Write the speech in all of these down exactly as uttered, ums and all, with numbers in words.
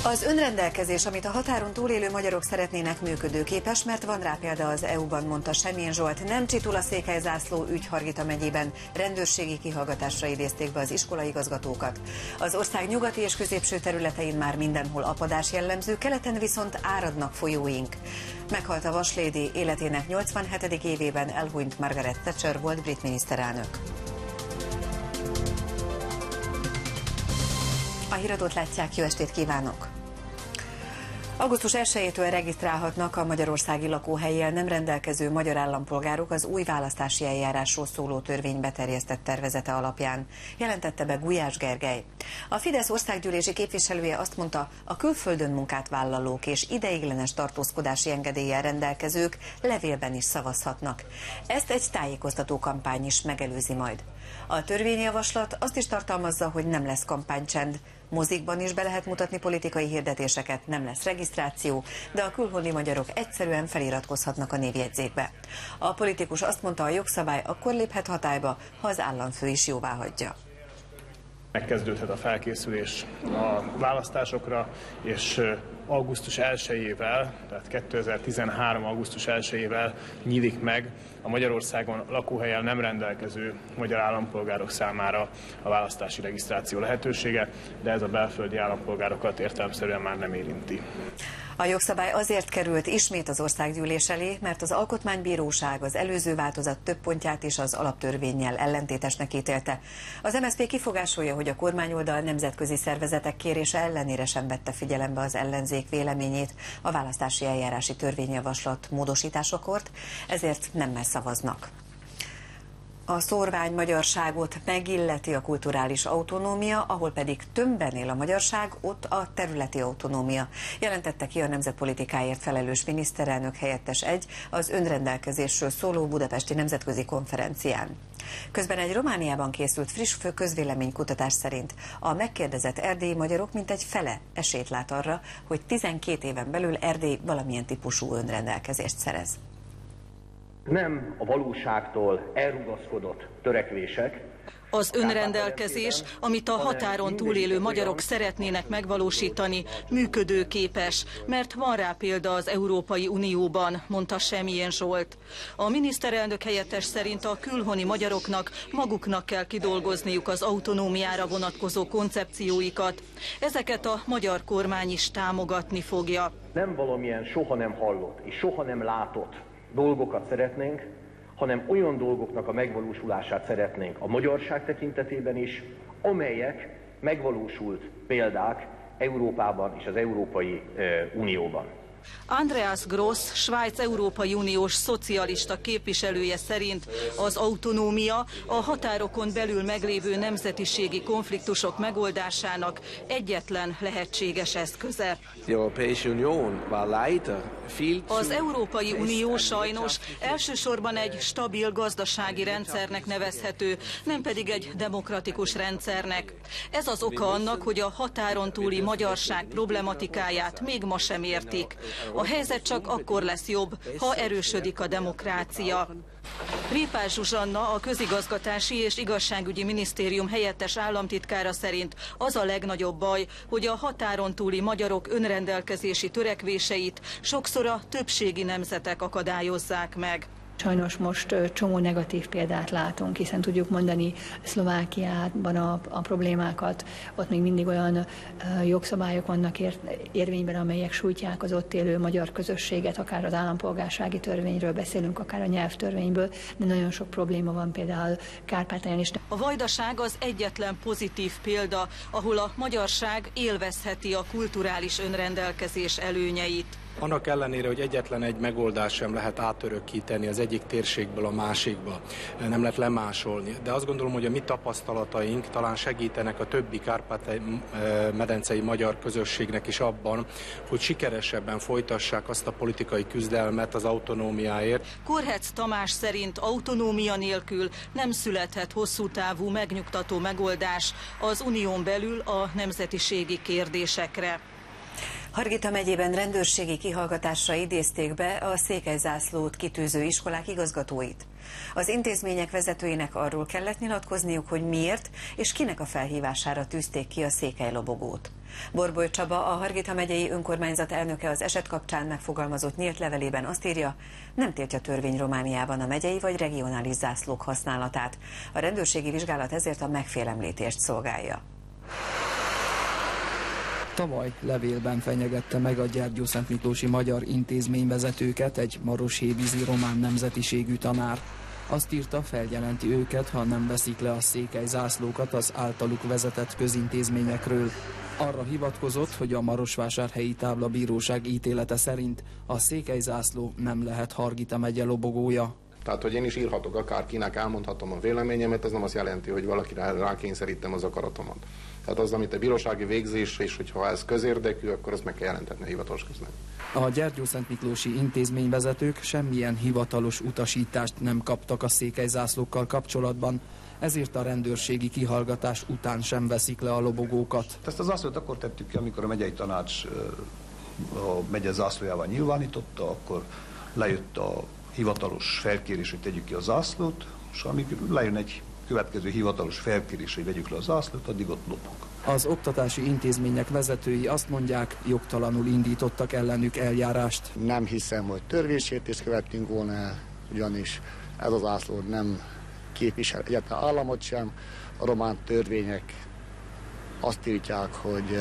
Az önrendelkezés, amit a határon túlélő magyarok szeretnének, működőképes, mert van rá példa az é u-ban, mondta Semjén Zsolt. Nem csitul a székelyzászló ügy Hargita megyében. Rendőrségi kihallgatásra idézték be az iskolaigazgatókat. Az ország nyugati és középső területein már mindenhol apadás jellemző, keleten viszont áradnak folyóink. Meghalt a vaslédi, életének nyolcvanhetedik évében elhunyt Margaret Thatcher volt brit miniszterelnök. A híradót látják, jó estét kívánok! augusztus elsejétől regisztrálhatnak a magyarországi lakóhellyel nem rendelkező magyar állampolgárok az új választási eljárásról szóló törvény beterjesztett tervezete alapján, jelentette be Gulyás Gergely. A Fidesz országgyűlési képviselője azt mondta, a külföldön munkát vállalók és ideiglenes tartózkodási engedéllyel rendelkezők levélben is szavazhatnak. Ezt egy tájékoztató kampány is megelőzi majd. A törvényjavaslat azt is tartalmazza, hogy nem lesz kampánycsend. Mozikban is be lehet mutatni politikai hirdetéseket, nem lesz regisztráció, de a külhoni magyarok egyszerűen feliratkozhatnak a névjegyzékbe. A politikus azt mondta, a jogszabály akkor léphet hatályba, ha az államfő is jóváhagyja. Megkezdődhet a felkészülés a választásokra, és augusztus elsejével, tehát kétezer-tizenhárom. augusztus elsejével nyílik meg a Magyarországon lakóhellyel nem rendelkező magyar állampolgárok számára a választási regisztráció lehetősége, de ez a belföldi állampolgárokat értelemszerűen már nem érinti. A jogszabály azért került ismét az országgyűlés elé, mert az Alkotmánybíróság az előző változat több pontját is az alaptörvénnyel ellentétesnek ítélte. Az em es zé pé kifogásolja, hogy a kormányoldal nemzetközi szervezetek kérése ellenére sem vette figyelembe az ellenzék véleményét a választási eljárási törvényjavaslat módosításakor, ezért nemmel szavaznak. A szórvány magyarságot megilleti a kulturális autonómia, ahol pedig tömbben él a magyarság, ott a területi autonómia, jelentette ki a nemzetpolitikáért felelős miniszterelnök helyettes egy az önrendelkezésről szóló budapesti nemzetközi konferencián. Közben egy Romániában készült friss közvéleménykutatás szerint a megkérdezett erdélyi magyarok mintegy fele esélyt lát arra, hogy tizenkét éven belül Erdély valamilyen típusú önrendelkezést szerez. Nem a valóságtól elrugaszkodott törekvések. Az önrendelkezés, amit a határon túlélő magyarok szeretnének megvalósítani, működőképes, mert van rá példa az Európai Unióban, mondta Semjén Zsolt. A miniszterelnök helyettes szerint a külhoni magyaroknak maguknak kell kidolgozniuk az autonómiára vonatkozó koncepcióikat. Ezeket a magyar kormány is támogatni fogja. Nem valamilyen soha nem hallott és soha nem látott dolgokat szeretnénk, hanem olyan dolgoknak a megvalósulását szeretnénk a magyarság tekintetében is, amelyek megvalósult példák Európában és az Európai Unióban. Andreas Gross, Svájc Európai Uniós szocialista képviselője szerint az autonómia a határokon belül meglévő nemzetiségi konfliktusok megoldásának egyetlen lehetséges eszköze. Az Európai Unió sajnos elsősorban egy stabil gazdasági rendszernek nevezhető, nem pedig egy demokratikus rendszernek. Ez az oka annak, hogy a határon túli magyarság problematikáját még ma sem értik. A helyzet csak akkor lesz jobb, ha erősödik a demokrácia. Répás Zsuzsanna, a Közigazgatási és Igazságügyi Minisztérium helyettes államtitkára szerint az a legnagyobb baj, hogy a határon túli magyarok önrendelkezési törekvéseit sokszor a többségi nemzetek akadályozzák meg. Sajnos most csomó negatív példát látunk, hiszen tudjuk mondani Szlovákiában a, a problémákat, ott még mindig olyan uh, jogszabályok vannak ér, érvényben, amelyek sújtják az ott élő magyar közösséget, akár az állampolgársági törvényről beszélünk, akár a nyelvtörvényből, de nagyon sok probléma van például Kárpátalján is. A Vajdaság az egyetlen pozitív példa, ahol a magyarság élvezheti a kulturális önrendelkezés előnyeit. Annak ellenére, hogy egyetlen egy megoldás sem lehet átörökíteni az egyik térségből a másikba, nem lehet lemásolni. De azt gondolom, hogy a mi tapasztalataink talán segítenek a többi kárpát-medencei magyar közösségnek is abban, hogy sikeresebben folytassák azt a politikai küzdelmet az autonómiáért. Korhec Tamás szerint autonómia nélkül nem születhet hosszú távú megnyugtató megoldás az unión belül a nemzetiségi kérdésekre. Hargita megyében rendőrségi kihallgatásra idézték be a székelyzászlót kitűző iskolák igazgatóit. Az intézmények vezetőinek arról kellett nyilatkozniuk, hogy miért és kinek a felhívására tűzték ki a székelylobogót. Borboly Csaba, a Hargita megyei önkormányzat elnöke az eset kapcsán megfogalmazott nyílt levelében azt írja, nem tiltja törvény Romániában a megyei vagy regionális zászlók használatát. A rendőrségi vizsgálat ezért a megfélemlítést szolgálja. Tavaly levélben fenyegette meg a Gyergyószentmiklósi magyar intézményvezetőket egy maroshévízi román nemzetiségű tanár. Azt írta, feljelenti őket, ha nem veszik le a székely zászlókat az általuk vezetett közintézményekről. Arra hivatkozott, hogy a Marosvásárhelyi Táblabíróság ítélete szerint a székely zászló nem lehet Hargita megye lobogója. Tehát, hogy én is írhatok akárkinek, elmondhatom a véleményemet, ez nem azt jelenti, hogy valakire rákényszerítem az akaratomat. Tehát az, amit a bírósági végzés, és hogyha ez közérdekű, akkor azt meg kell jelentetni a hivatalos közlönyben. A Gyergyószentmiklósi intézményvezetők semmilyen hivatalos utasítást nem kaptak a székely zászlókkal kapcsolatban, ezért a rendőrségi kihallgatás után sem veszik le a lobogókat. Ezt az zászlót akkor tettük ki, amikor a megyei tanács a megye zászlójával nyilvánította, akkor lejött a hivatalos felkérés, hogy tegyük ki a zászlót, és amíg lejön egy következő hivatalos felkérés, hogy vegyük le a zászlót, addig ott lopunk. Az oktatási intézmények vezetői azt mondják, jogtalanul indítottak ellenük eljárást. Nem hiszem, hogy törvénysértést követtünk volna el, ugyanis ez a zászló nem képvisel egyáltalán államot sem. A román törvények azt tiltják, hogy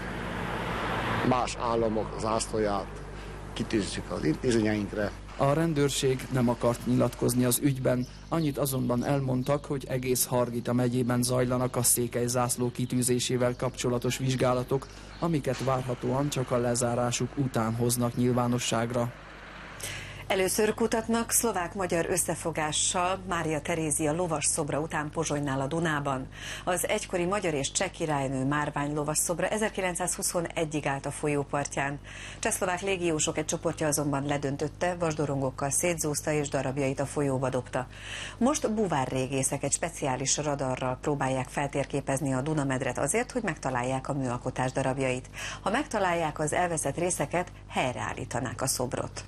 más államok zászlóját kitűzzük az intézményeinkre. A rendőrség nem akart nyilatkozni az ügyben, annyit azonban elmondtak, hogy egész Hargita megyében zajlanak a székely zászló kitűzésével kapcsolatos vizsgálatok, amiket várhatóan csak a lezárásuk után hoznak nyilvánosságra. Először kutatnak szlovák-magyar összefogással Mária Terézia lovas szobra után Pozsonynál a Dunában. Az egykori magyar és cseh királynő márvány lovas szobra ezerkilencszázhuszonegyig állt a folyó partján. Csehszlovák légiósok egy csoportja azonban ledöntötte, vasdorongokkal szétzúzta és darabjait a folyóba dobta. Most buvárrégészek egy speciális radarral próbálják feltérképezni a Dunamedret azért, hogy megtalálják a műalkotás darabjait. Ha megtalálják az elveszett részeket, helyreállítanák a szobrot.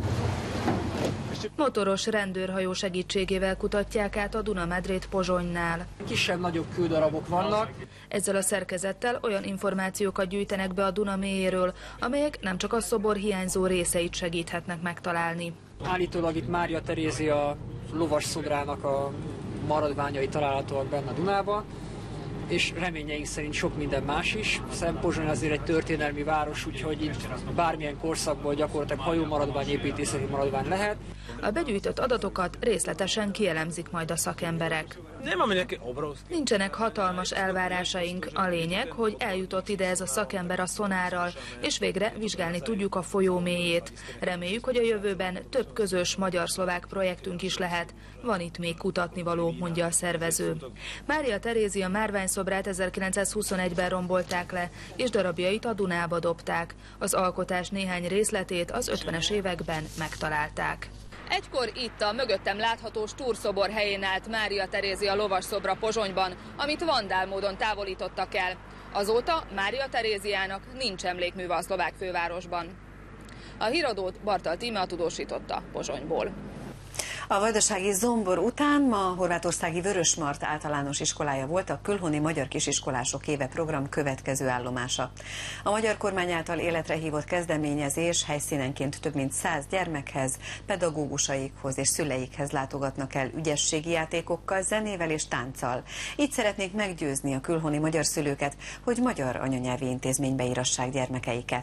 Motoros rendőrhajó segítségével kutatják át a Dunamedrét Pozsonynál. Kisebb-nagyobb kődarabok vannak. Ezzel a szerkezettel olyan információkat gyűjtenek be a Duna mélyéről, amelyek nem csak a szobor hiányzó részeit segíthetnek megtalálni. Állítólag itt Mária Terézia lovas szobrának a maradványai találhatóak benne a Dunában, és reményeink szerint sok minden más is, hiszen Pozsony azért egy történelmi város, úgyhogy itt bármilyen korszakból gyakorlatilag hajómaradvány, építészeti maradvány lehet. A begyűjtött adatokat részletesen kielemzik majd a szakemberek. Nincsenek hatalmas elvárásaink, a lényeg, hogy eljutott ide ez a szakember a szonárral, és végre vizsgálni tudjuk a folyó mélyét. Reméljük, hogy a jövőben több közös magyar-szlovák projektünk is lehet. Van itt még kutatnivaló, mondja a szervező. Mária Terézia márványszobrát ezerkilencszázhuszonegyben rombolták le, és darabjait a Dunába dobták. Az alkotás néhány részletét az ötvenes években megtalálták. Egykor itt a mögöttem látható Stúr-szobor helyén állt Mária Terézia lovas szobra Pozsonyban, amit vandál módon távolítottak el. Azóta Mária Teréziának nincs emlékműve a szlovák fővárosban. A híradót Bartal Tíme tudósította Pozsonyból. A vajdasági Zombor után ma a horvátországi Vörösmart általános iskolája volt a Külhoni Magyar Kisiskolások Éve program következő állomása. A magyar kormány által életre hívott kezdeményezés helyszínenként több mint száz gyermekhez, pedagógusaikhoz és szüleikhez látogatnak el ügyességi játékokkal, zenével és tánccal. Így szeretnék meggyőzni a külhoni magyar szülőket, hogy magyar anyanyelvi intézménybe írassák gyermekeiket.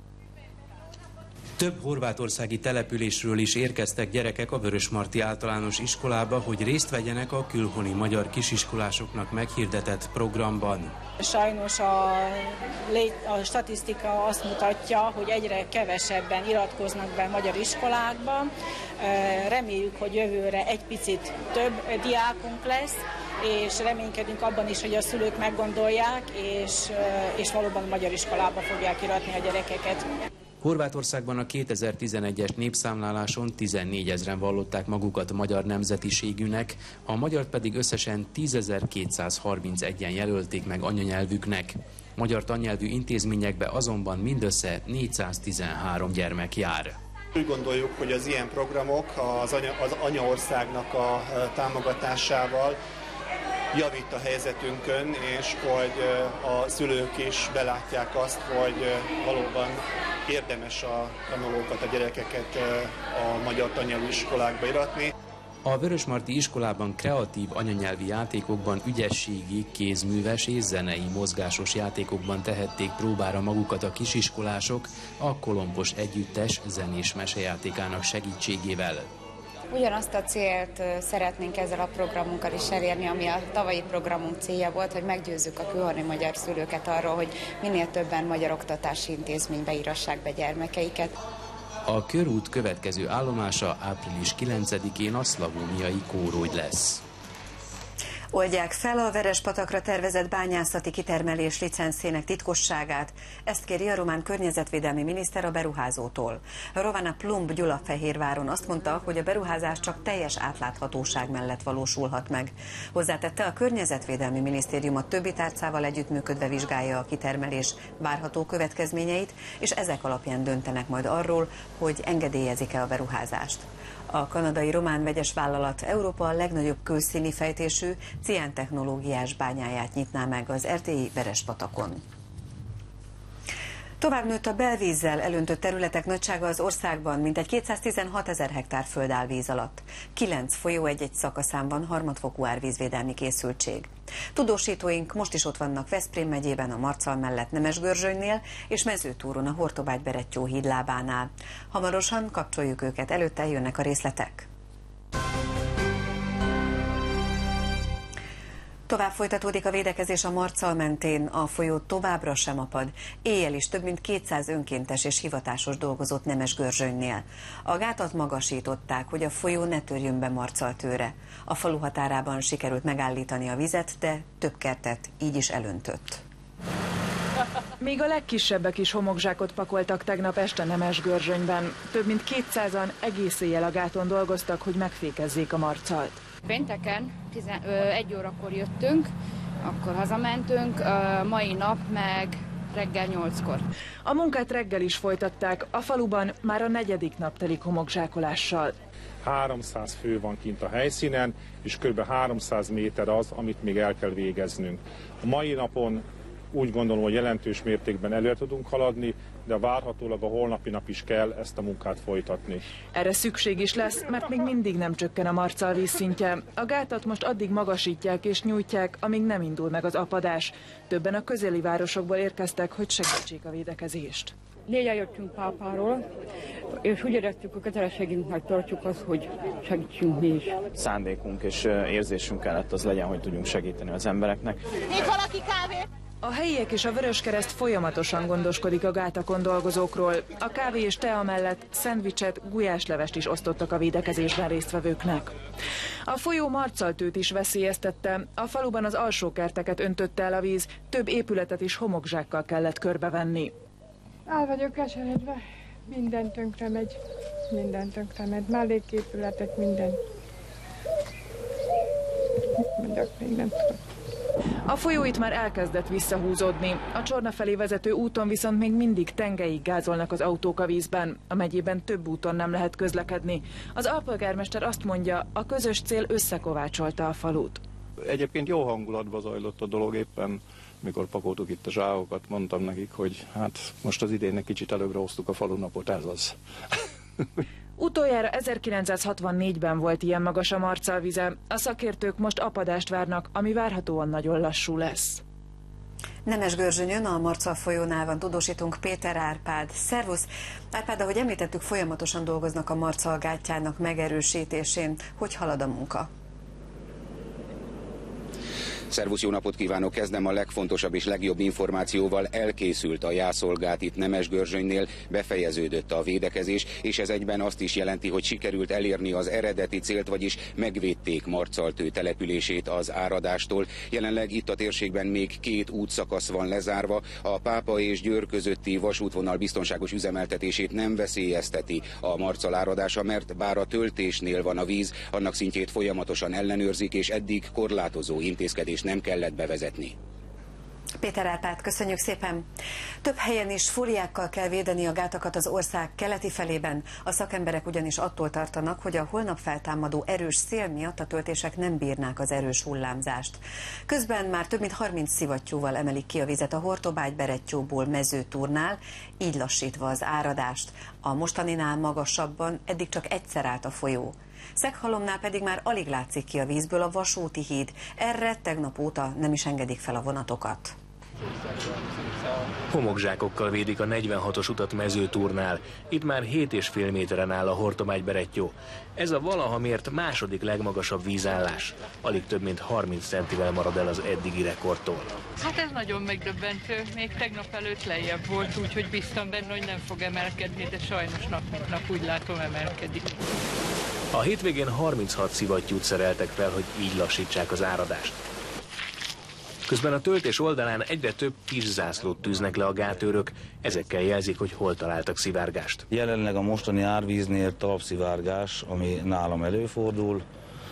Több horvátországi településről is érkeztek gyerekek a Vörösmarty általános iskolába, hogy részt vegyenek a külhoni magyar kisiskolásoknak meghirdetett programban. Sajnos a, a statisztika azt mutatja, hogy egyre kevesebben iratkoznak be magyar iskolákba. Reméljük, hogy jövőre egy picit több diákunk lesz, és reménykedünk abban is, hogy a szülők meggondolják, és, és valóban magyar iskolába fogják iratni a gyerekeket. Horvátországban a kétezer-tizenegyes népszámláláson tizennégyezren vallották magukat magyar nemzetiségűnek, a magyart pedig összesen tízezer-kétszázharmincegyen jelölték meg anyanyelvüknek. Magyar tannyelvű intézményekbe azonban mindössze négyszáztizenhárom gyermek jár. Úgy gondoljuk, hogy az ilyen programok az, anya, az anyaországnak a támogatásával javít a helyzetünkön, és hogy a szülők is belátják azt, hogy valóban érdemes a tanulókat, a gyerekeket a magyar tannyelvű iskolákba iratni. A Vörösmarty iskolában kreatív anyanyelvi játékokban, ügyességi, kézműves és zenei mozgásos játékokban tehették próbára magukat a kisiskolások a Kolompos Együttes zenés mesejátékának segítségével. Ugyanazt a célt szeretnénk ezzel a programunkkal is elérni, ami a tavalyi programunk célja volt, hogy meggyőzzük a külhoni magyar szülőket arról, hogy minél többen magyar oktatási intézménybe írassák be gyermekeiket. A körút következő állomása április kilencedikén a szlavóniai Kórogy lesz. Oldják fel a Verespatakra tervezett bányászati kitermelés licencének titkosságát. Ezt kéri a román környezetvédelmi miniszter a beruházótól. Rovana Plumb Gyulafehérváron azt mondta, hogy a beruházás csak teljes átláthatóság mellett valósulhat meg. Hozzátette, a környezetvédelmi minisztérium a többi tárcával együttműködve vizsgálja a kitermelés várható következményeit, és ezek alapján döntenek majd arról, hogy engedélyezik-e a beruházást. A kanadai román vegyes vállalat Európa legnagyobb kőszíni fejtésű ciántechnológiás bányáját nyitná meg az erdélyi Verespatakon. Tovább nőtt a belvízzel elöntött területek nagysága az országban, mintegy kétszáztizenhat ezer hektár föld áll víz alatt. Kilenc folyó egy-egy szakaszán van harmadfokú árvízvédelmi készültség. Tudósítóink most is ott vannak Veszprém megyében, a Marcal mellett Nemesgörzsönynél és Mezőtúron a Hortobágy-Berettyó híd lábánál. Hamarosan kapcsoljuk őket, előtte jönnek a részletek. Tovább folytatódik a védekezés a Marcal mentén, a folyó továbbra sem apad. Éjjel is több mint kétszáz önkéntes és hivatásos dolgozott Nemesgörzsönynél. A gátat magasították, hogy a folyó ne törjön be Marcaltőre. A falu határában sikerült megállítani a vizet, de több kertet így is elöntött. Még a legkisebbek is homokzsákot pakoltak tegnap este Nemesgörzsönyben. Több mint kétszázan egész éjjel a gáton dolgoztak, hogy megfékezzék a Marcalt. Pénteken egy órakor jöttünk, akkor hazamentünk, mai nap meg reggel nyolckor. A munkát reggel is folytatták, a faluban már a negyedik nap telik homokzsákolással. háromszáz fő van kint a helyszínen, és kb. háromszáz méter az, amit még el kell végeznünk. A mai napon úgy gondolom, hogy jelentős mértékben előre tudunk haladni, de várhatólag a holnapi nap is kell ezt a munkát folytatni. Erre szükség is lesz, mert még mindig nem csökken a Marcal vízszintje. A gátat most addig magasítják és nyújtják, amíg nem indul meg az apadás. Többen a közeli városokból érkeztek, hogy segítsék a védekezést. Négyen jöttünk Pápáról, és úgy éreztük, a kötelességünknek tartjuk azt, hogy segítsünk mi is. Szándékunk és érzésünk kellett az legyen, hogy tudjunk segíteni az embereknek. Még valaki kávét? A helyiek és a Vöröskereszt folyamatosan gondoskodik a gátakon dolgozókról. A kávé és tea mellett szendvicset, gulyáslevest is osztottak a védekezésben résztvevőknek. A folyó Marcaltőt is veszélyeztette, a faluban az alsó kerteket öntötte el a víz, több épületet is homokzsákkal kellett körbevenni. El vagyok keseredve, minden tönkre megy, minden tönkre megy, melléképületek, minden. Mondjak, még nem tudom. A folyó itt már elkezdett visszahúzódni. A Csorna felé vezető úton viszont még mindig tengeig gázolnak az autók a vízben. A megyében több úton nem lehet közlekedni. Az alpolgármester azt mondja, a közös cél összekovácsolta a falut. Egyébként jó hangulatban zajlott a dolog, éppen mikor pakoltuk itt a zsákokat, mondtam nekik, hogy hát most az idénnek kicsit előbbre hoztuk a falunapot, ez az. Utoljára ezerkilencszázhatvannégyben volt ilyen magas a Marcal vize. A szakértők most apadást várnak, ami várhatóan nagyon lassú lesz. Nemesgörzsönyön, a Marcal folyónál van tudósítunk Péter Árpád. Szervusz! Árpád, ahogy említettük, folyamatosan dolgoznak a Marcal gátjának megerősítésén. Hogy halad a munka? Szervusz, jó napot kívánok! Kezdem a legfontosabb és legjobb információval. Elkészült a jászolgát itt Nemesgörzsönynél, befejeződött a védekezés, és ez egyben azt is jelenti, hogy sikerült elérni az eredeti célt, vagyis megvédték Marcaltő települését az áradástól. Jelenleg itt a térségben még két útszakasz van lezárva, a Pápa és Győr közötti vasútvonal biztonságos üzemeltetését nem veszélyezteti a Marcal áradása, mert bár a töltésnél van a víz, annak szintjét folyamatosan ellenőrzik, és eddig korlátozó intézkedés nem kellett bevezetni. Péter Árpád, köszönjük szépen! Több helyen is fóliákkal kell védeni a gátakat az ország keleti felében. A szakemberek ugyanis attól tartanak, hogy a holnap feltámadó erős szél miatt a töltések nem bírnák az erős hullámzást. Közben már több mint harminc szivattyúval emelik ki a vizet a Hortobágy-Berettyóból Mezőtúrnál, így lassítva az áradást. A mostaninál magasabban eddig csak egyszer állt a folyó. Szeghalomnál pedig már alig látszik ki a vízből a vasúti híd. Erre tegnap óta nem is engedik fel a vonatokat. Homokzsákokkal védik a negyvenhatos utat Mezőtúrnál. Itt már hét és fél méteren áll a Hortobágy-Berettyó. Ez a valaha mért második legmagasabb vízállás. Alig több mint harminc centivel marad el az eddigi rekordtól. Hát ez nagyon megdöbbentő. Még tegnap előtt lejjebb volt, úgyhogy bíztam benne, hogy nem fog emelkedni, de sajnos nap mint nap úgy látom emelkedik. A hétvégén harminchat szivattyút szereltek fel, hogy így lassítsák az áradást. Közben a töltés oldalán egyre több kis zászlót tűznek le a gátőrök, ezekkel jelzik, hogy hol találtak szivárgást. Jelenleg a mostani árvíznél talpszivárgás, ami nálam előfordul.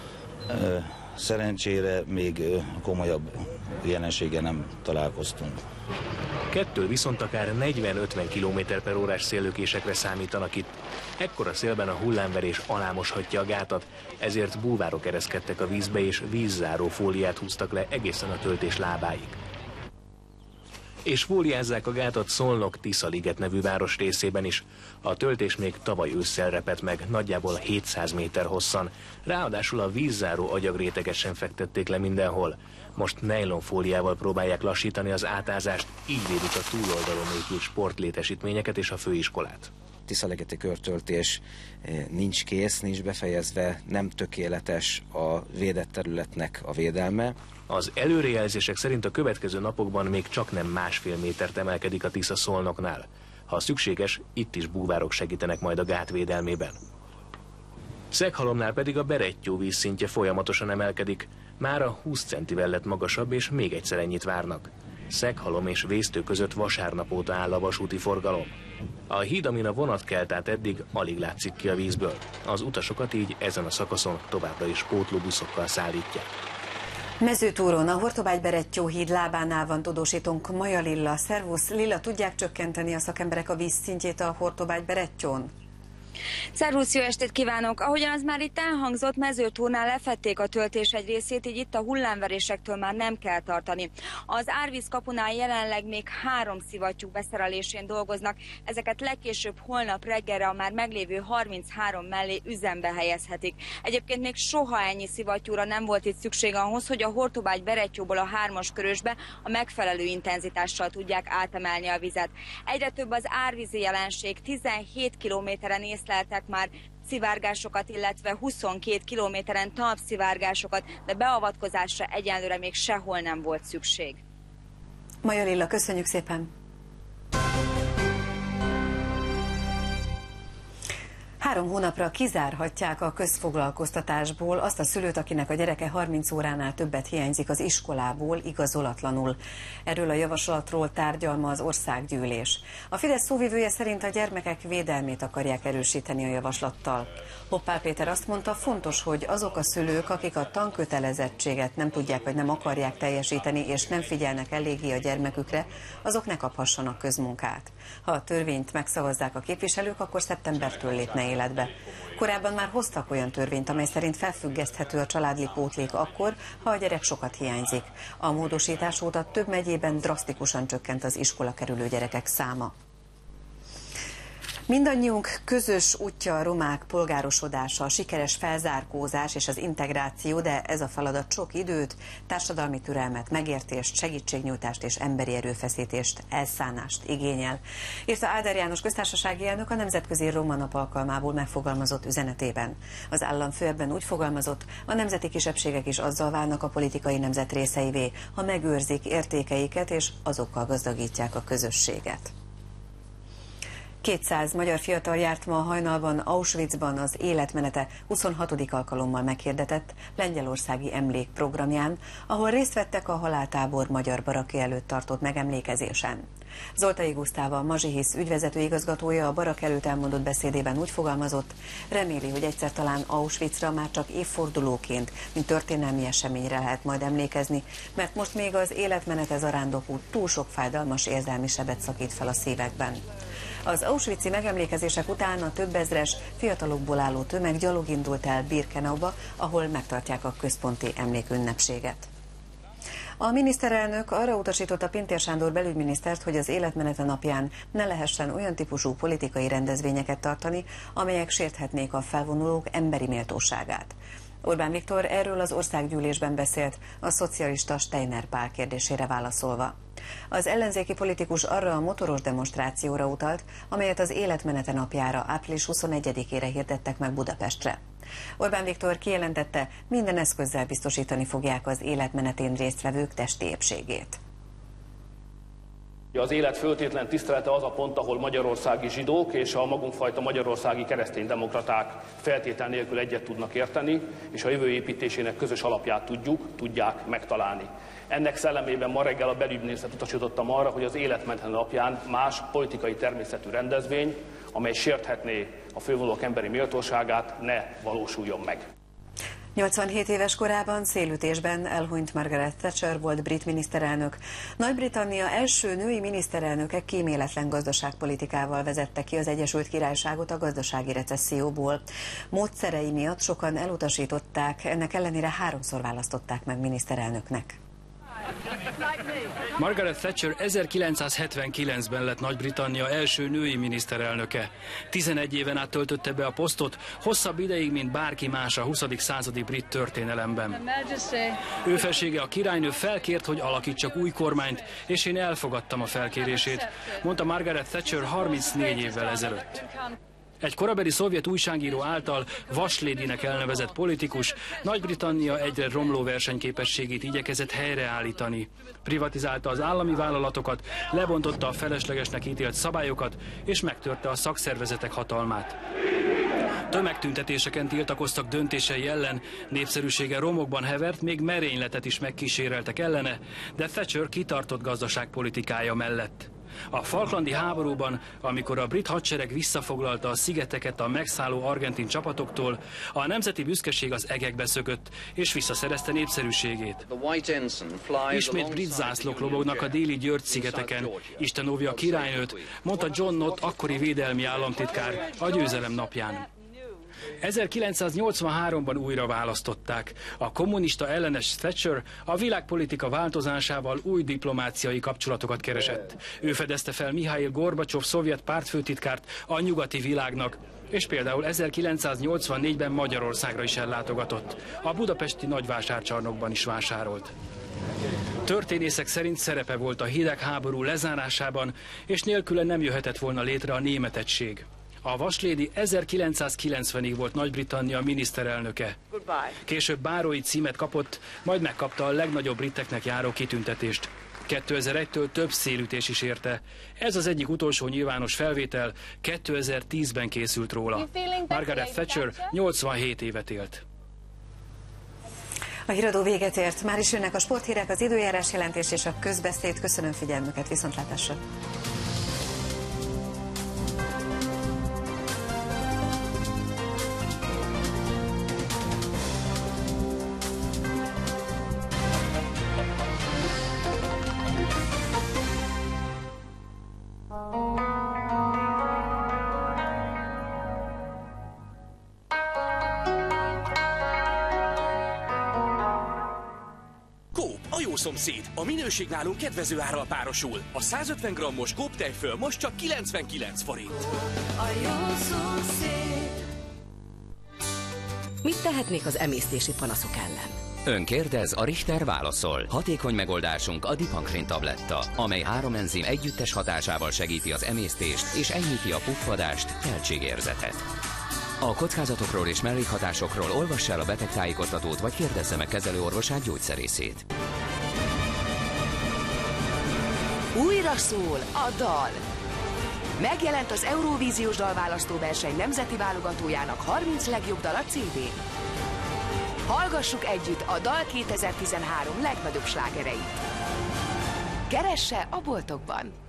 Szerencsére még komolyabb jelenséggel nem találkoztunk. Kettől viszont akár negyven-ötven kilométer per órás széllökésekre számítanak itt. Ekkora szélben a hullámverés alámoshatja a gátat, ezért bulvárok ereszkedtek a vízbe és vízzáró fóliát húztak le egészen a töltés lábáig. És fóliázzák a gátat Szolnok-Tiszaliget nevű város részében is. A töltés még tavaly ősszel repett meg, nagyjából hétszáz méter hosszan. Ráadásul a vízzáró agyagréteget sem fektették le mindenhol. Most nejlonfóliával próbálják lassítani az átázást, így védik a túloldalon épült sportlétesítményeket és a főiskolát. Tiszaligeti körtöltés nincs kész, nincs befejezve, nem tökéletes a védett területnek a védelme. Az előrejelzések szerint a következő napokban még csak nem másfél métert emelkedik a Tisza Szolnoknál. Ha szükséges, itt is búvárok segítenek majd a gát védelmében. Szeghalomnál pedig a Berettyó vízszintje folyamatosan emelkedik. Mára húsz centivel lett magasabb, és még egyszer ennyit várnak. Szeghalom és Vésztő között vasárnap óta áll a vasúti forgalom. A híd, amin a vonat kelt át eddig, alig látszik ki a vízből. Az utasokat így ezen a szakaszon továbbra is pótlóbuszokkal szállítják. Mezőtúron a Hortobágy-Berettyó híd lábánál van tudósítónk Maja Lilla. Szervusz, Lilla, tudják csökkenteni a szakemberek a vízszintjét a Hortobágy-Berettyón? Szervusz, jó estét kívánok! Ahogyan az már itt elhangzott, Mezőtúrnál lefették a töltés egy részét, így itt a hullámverésektől már nem kell tartani. Az árvízkapunál jelenleg még három szivattyú beszerelésén dolgoznak, ezeket legkésőbb holnap reggelre a már meglévő harminchárom mellé üzembe helyezhetik. Egyébként még soha ennyi szivattyúra nem volt itt szükség ahhoz, hogy a Hortobágy-Berettyóból a hármas körösbe a megfelelő intenzitással tudják átemelni a vizet. Egyre több az árvízi jelenség, tizenhét kilométeren észleltek már szivárgásokat, illetve huszonkét kilométeren talpszivárgásokat, de beavatkozásra egyenlőre még sehol nem volt szükség. Maja Lilla, köszönjük szépen! Három hónapra kizárhatják a közfoglalkoztatásból azt a szülőt, akinek a gyereke harminc óránál többet hiányzik az iskolából igazolatlanul. Erről a javaslatról tárgyal ma az országgyűlés. A Fidesz szóvivője szerint a gyermekek védelmét akarják erősíteni a javaslattal. Hoppá Péter azt mondta, fontos, hogy azok a szülők, akik a tankötelezettséget nem tudják vagy nem akarják teljesíteni, és nem figyelnek eléggé a gyermekükre, azok ne kaphassanak közmunkát. Ha a törvényt megszavazzák a képviselők, akkor szeptembertől lépne életbe. Korábban már hoztak olyan törvényt, amely szerint felfüggeszthető a családi pótlék akkor, ha a gyerek sokat hiányzik. A módosítás óta több megyében drasztikusan csökkent az iskola kerülő gyerekek száma. Mindannyiunk közös útja a romák polgárosodása, a sikeres felzárkózás és az integráció, de ez a feladat sok időt, társadalmi türelmet, megértést, segítségnyújtást és emberi erőfeszítést, elszánást igényel. Írta Áder János köztársasági elnök a Nemzetközi Roma Nap alkalmából megfogalmazott üzenetében. Az államfő ebben úgy fogalmazott, a nemzeti kisebbségek is azzal válnak a politikai nemzet részeivé, ha megőrzik értékeiket és azokkal gazdagítják a közösséget. kétszáz magyar fiatal járt ma a hajnalban Auschwitzban az életmenete huszonhatodik alkalommal meghirdetett lengyelországi emlékprogramján, ahol részt vettek a haláltábor magyar barakja előtt tartott megemlékezésen. Zoltai Gusztáv, a Mazsihisz ügyvezető igazgatója a barak előtt elmondott beszédében úgy fogalmazott, reméli, hogy egyszer talán Auschwitzra már csak évfordulóként, mint történelmi eseményre lehet majd emlékezni, mert most még az életmenete zarándokút túl sok fájdalmas érzelmi sebet szakít fel a szívekben. Az auschwitzi megemlékezések után a több ezres fiatalokból álló tömeg gyalog indult el Birkenauba, ahol megtartják a központi emlékünnepséget. A miniszterelnök arra utasította Pintér Sándor belügyminisztert, hogy az életmenete napján ne lehessen olyan típusú politikai rendezvényeket tartani, amelyek sérthetnék a felvonulók emberi méltóságát. Orbán Viktor erről az országgyűlésben beszélt, a szocialista Steiner Pál kérdésére válaszolva. Az ellenzéki politikus arra a motoros demonstrációra utalt, amelyet az életmenete napjára, április huszonegyedikére hirdettek meg Budapestre. Orbán Viktor kijelentette, minden eszközzel biztosítani fogják az életmenetén résztvevők testi épségét. Az élet föltétlen tisztelete az a pont, ahol magyarországi zsidók és a magunkfajta magyarországi kereszténydemokraták feltétel nélkül egyet tudnak érteni, és a jövő építésének közös alapját tudjuk, tudják megtalálni. Ennek szellemében ma reggel a belügyminisztert utasítottam arra, hogy az életmenete napján más politikai természetű rendezvény, amely sérthetné a fővonulók emberi méltóságát, ne valósuljon meg. nyolcvanhét éves korában szélütésben elhunyt Margaret Thatcher volt brit miniszterelnök. Nagy-Britannia első női miniszterelnöke kíméletlen gazdaságpolitikával vezette ki az Egyesült Királyságot a gazdasági recesszióból. Módszerei miatt sokan elutasították, ennek ellenére háromszor választották meg miniszterelnöknek. Margaret Thatcher ezerkilencszázhetvenkilencben lett Nagy-Britannia első női miniszterelnöke. tizenegy éven át töltötte be a posztot, hosszabb ideig, mint bárki más a huszadik századi brit történelemben. Ő felsége a királynő felkért, hogy alakítsak új kormányt, és én elfogadtam a felkérését, mondta Margaret Thatcher harmincnégy évvel ezelőtt. Egy korabeli szovjet újságíró által vaslédinek elnevezett politikus Nagy-Britannia egyre romló versenyképességét igyekezett helyreállítani. Privatizálta az állami vállalatokat, lebontotta a feleslegesnek ítélt szabályokat, és megtörte a szakszervezetek hatalmát. Tömegtüntetéseken tiltakoztak döntései ellen, népszerűsége romokban hevert, még merényletet is megkíséreltek ellene, de Thatcher kitartott gazdaságpolitikája mellett. A falklandi háborúban, amikor a brit hadsereg visszafoglalta a szigeteket a megszálló argentin csapatoktól, a nemzeti büszkeség az egekbe szökött, és visszaszerezte népszerűségét. Ismét brit zászlók lobognak a déli György-szigeteken. Isten óvja a királynőt, mondta John Nott akkori védelmi államtitkár a győzelem napján. ezerkilencszáznyolcvanháromban újra választották. A kommunista ellenes Thatcher a világpolitika változásával új diplomáciai kapcsolatokat keresett. Ő fedezte fel Mihail Gorbacsov szovjet pártfőtitkárt a nyugati világnak, és például ezerkilencszáznyolcvannégyben Magyarországra is ellátogatott. A budapesti nagyvásárcsarnokban is vásárolt. Történészek szerint szerepe volt a hidegháború lezárásában, és nélküle nem jöhetett volna létre a német egység. A vaslédi ezerkilencszázkilencvenig volt Nagy-Britannia miniszterelnöke. Később bárói címet kapott, majd megkapta a legnagyobb briteknek járó kitüntetést. kétezer-egytől több szélütés is érte. Ez az egyik utolsó nyilvános felvétel, kétezer-tízben készült róla. Margaret Thatcher nyolcvanhét évet élt. A híradó véget ért. Már is jönnek a sporthírek, az időjárás jelentés és a közbeszéd. Köszönöm figyelmüket, viszontlátásra! Szomszéd, a minőség nálunk kedvező árral párosul. A százötven grammos Coop tejföl most csak kilencvenkilenc forint. A jó szomszéd. Mit tehetnék az emésztési panaszok ellen? Ön kérdez, a Richter válaszol. Hatékony megoldásunk a Dipankrin tabletta, amely három enzim együttes hatásával segíti az emésztést és enyhíti a puffvadást, teltségérzetet. A kockázatokról és mellékhatásokról olvassa el a betegtájékoztatót, vagy kérdezze meg kezelőorvosát, gyógyszerészét. Újra szól a dal! Megjelent az Eurovíziós dalválasztóverseny nemzeti válogatójának harminc legjobb dala cé dén. Hallgassuk együtt a dal kétezer-tizenhárom legnagyobb slágereit. Keresse a boltokban!